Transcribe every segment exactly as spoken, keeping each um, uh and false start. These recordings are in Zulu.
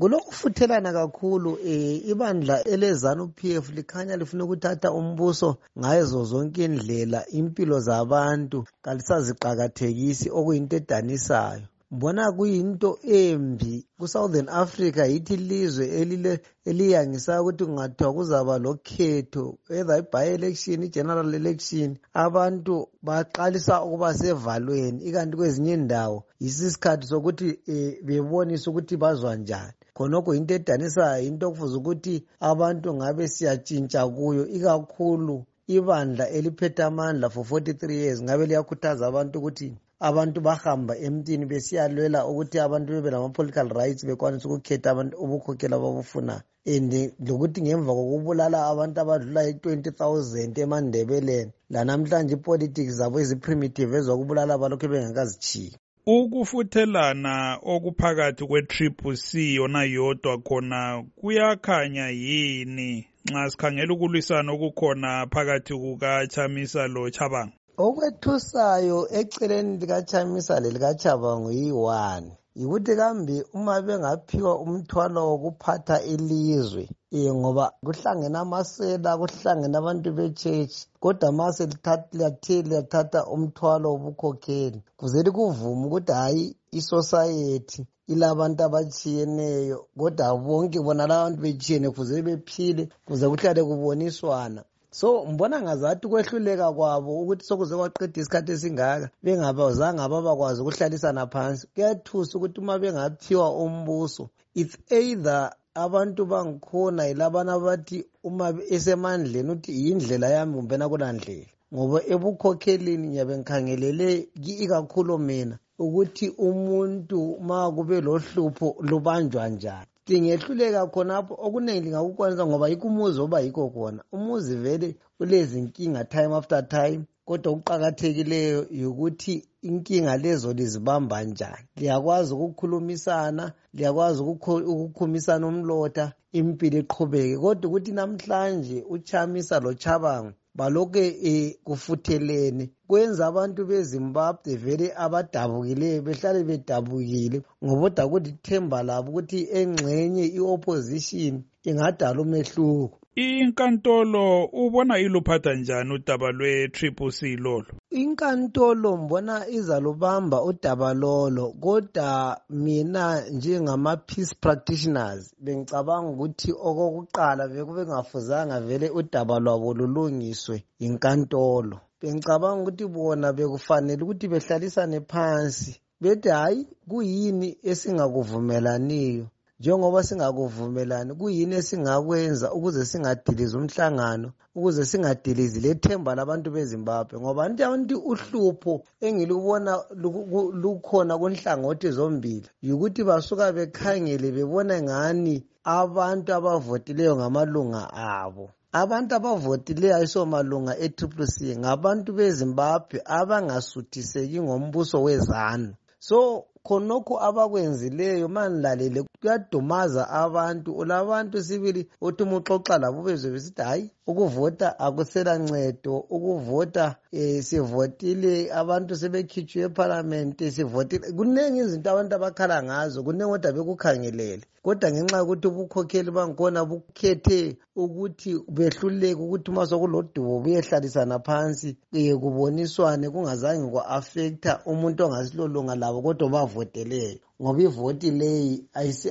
Kulokufuthelana kakhulu eh ibandla eleZANU P F likhanya lifuna ukuthatha umbuso ngazo zonke indlela, impilo zabantu kalisaziqakathekisi, okuyinto edanisayo. Mbona kuyinto embi ku-Southern Africa, yithi ilizwe elile eliyangisa ukuthi kungathiwa kuzaba lokhetho, either i-by-election, i-general election, abantu baqalisa ukuba sevalweni, ikanti kwezinye indawo yisisikhathi sokuthi eh, bebonise ukuthi bazwa njani. Khonokho into edanisayo, into okufuze ukuthi abantu ngabe siyatshintsha kuyo, ikakhulu ibandla eliphethe amandla for forty-three years ngabe liyakhuthaza abantu ukuthi abantu bahamba emntini besiyalwela ukuthi abantu bebe lama-political rights, bekwanisa ukukhetha abantu ubukhokhela ababufunayo. And lokuthi ngemva kokubulala abantu abadlula i-twenty thousand eMandebeleni, lanamhlanje i-politics zabo ezi-primitive ezokubulala abalokhu bengakazichiyi. Ukufuthelana okuphakathi kwe-Triple C yona yodwa khona kuyakhanya yini nxa sikhangela ukulwisana okukhona phakathi kukaChamisa loChabanga? Okwethusayo eceleni likaChamisa lelikaChabanga yi-one, yikuthi kambe uma bengaphiwa umthwalo wokuphatha ilizwe, eh ngoba kuhlangene amasela, kuhlangene abantu bechechi, kodwa mase lithatha lithatha umthwalo wobukhokheli, kuze likuvuma ukuthi hayi isociety ilabantu abatshiyeneyo, kodwa bonke bona labantu betshiyene kuze bephile, kuze kuhlale kuboniswana. So mbona ngazathi kwehluleka kwabo ukuthi sokuze kwaqeda isikhathi esingaka bengabazange ababakwazi ukuhlalisana phansi. Kuyathusa ukuthi uma bengaphiwa umbuso, it's either abantu bangikhona yilabana bathi uma esemandleni uthi yindlela yami kumbe nakulandlela, ngoba ebukhokhelini ngiyabe ngikhangelele ikakhulu mina ukuthi umuntu ma kube lohlupho lubanjwa njani. Lingehluleka khonapho okuningi lingakukwanisa ngoba yikho umuzi oba yikho khona. Umuzi vele ulezi nkinga time after time, kodwa ukuqakathekileyo ukuthi inkinga lezo lizibamba njani. Liyakwazi ukukhulumisana, liyakwazi ukukhumisana umlotha, impilo iqhubeke. Kodwa ukuthi namhlanje uChamisa loChabanga baloke e kufuthelene kwenza abantu beZimbabwe vele abadabukileyo behlale bedabukile, ngoba ukuthi ithemba labo ukuthi engxenye i-opposition ingadala umehluko. Inkantolo ubona iluphatha njani udaba lwe-Triple C lolo? Inkantolo mbona izalubamba udaba lolo, kodwa mina njengama-peace practitioners bengicabanga ukuthi okokuqala bekube ngafuzanga vele udaba lwabo lulungiswe inkantolo. Bengicabanga ukuthi bona bekufanele ukuthi behlalisane phansi bethi hayi kuyini esingakuvumelaniyo, njengoba singakuvumelani kuyini esingakwenza ukuze singadilizi umhlangano, ukuze singadilizi lethemba labantu beZimbabwe. Ngoba nti uhlupho engilubona lukhona kunhlangothi zombili yikuthi basuka bekhangele bebona ngani abantu abavotileyo ngamalunga abo. Abantu abavotileyo ayisomalunga e-Triple C ngabantu beZimbabwe abangasuthiseki ngombuso weZANU. So khonokho abakwenzileyo manilalele kuyadumaza abantu. Olabantu sibili uthi umuxoxa labo bezwe besithi hayi ukuvota akusela ncedo, ukuvota eh, sivotile abantu sebekhitshwe eParliament, sivotile. Kunengi izinto abantu abakhala ngazo, kunengi kodwa bekukhangelele, kodwa ngenxa yokuthi ubukhokheli bangikhona bukhethe ukuthi behluleke ukuthi uma sokulodubo buyehlalisana phansi eh, kuboniswane kungazange kwa-affecta umuntu ongasilolunga labo kodwa bavoteleyo. Ngoba ivoti leyi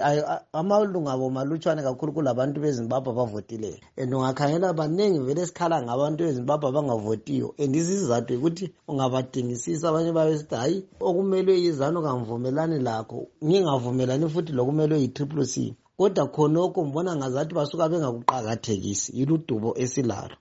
amalunga abo malutshwane kakhulu kulabantu beZimbabwe abavotileyo, and ungakhangela baningi vele esikhala ngabantu beZimbabwe abangavotiyo, and isizathu ukuthi ungabadingisisa abanye babesithi hayi okumelwe yiZANU kangivumelani lakho, ngingavumelani futhi lokumelwe yi-Triple C. Kodwa khonokho mbona ngazathi basuka bengakuqakathekisi iludubo esilalo.